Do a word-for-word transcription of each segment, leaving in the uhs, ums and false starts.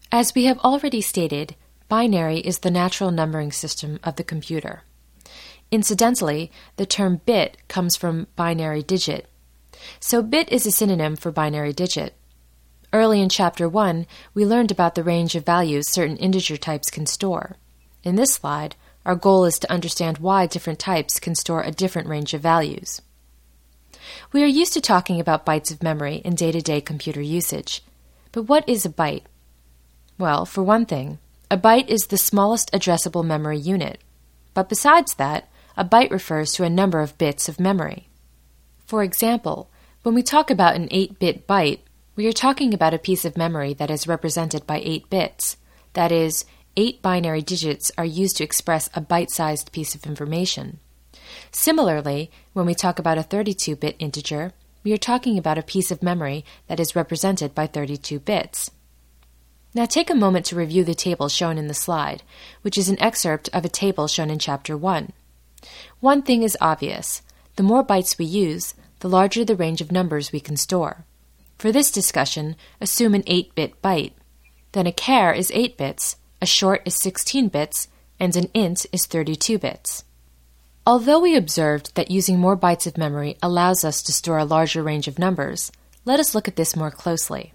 As we have already stated, binary is the natural numbering system of the computer. Incidentally, the term bit comes from binary digit. So bit is a synonym for binary digit. Early in Chapter one, we learned about the range of values certain integer types can store. In this slide, our goal is to understand why different types can store a different range of values. We are used to talking about bytes of memory in day-to-day computer usage. But what is a byte? Well, for one thing, a byte is the smallest addressable memory unit. But besides that, a byte refers to a number of bits of memory. For example, when we talk about an eight-bit byte, we are talking about a piece of memory that is represented by eight bits. That is, eight binary digits are used to express a byte-sized piece of information. Similarly, when we talk about a thirty-two-bit integer, we are talking about a piece of memory that is represented by thirty-two bits. Now take a moment to review the table shown in the slide, which is an excerpt of a table shown in Chapter one. One thing is obvious. The more bytes we use, the larger the range of numbers we can store. For this discussion, assume an eight-bit byte. Then a char is eight bits, a short is sixteen bits, and an int is thirty-two bits. Although we observed that using more bytes of memory allows us to store a larger range of numbers, let us look at this more closely.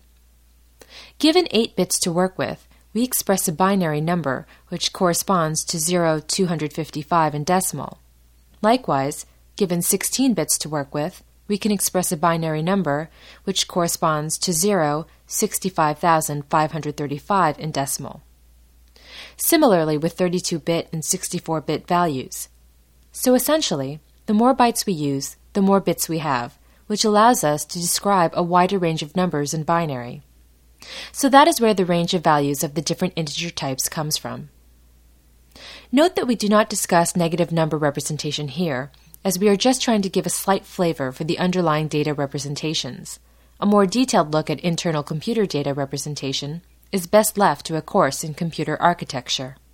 Given eight bits to work with, we express a binary number which corresponds to zero two hundred fifty-five in decimal. Likewise, given sixteen bits to work with, we can express a binary number which corresponds to zero sixty-five thousand five hundred thirty-five in decimal. Similarly with thirty-two-bit and sixty-four-bit values. So essentially, the more bytes we use, the more bits we have, which allows us to describe a wider range of numbers in binary. So that is where the range of values of the different integer types comes from. Note that we do not discuss negative number representation here, as we are just trying to give a slight flavor for the underlying data representations. A more detailed look at internal computer data representation is best left to a course in computer architecture.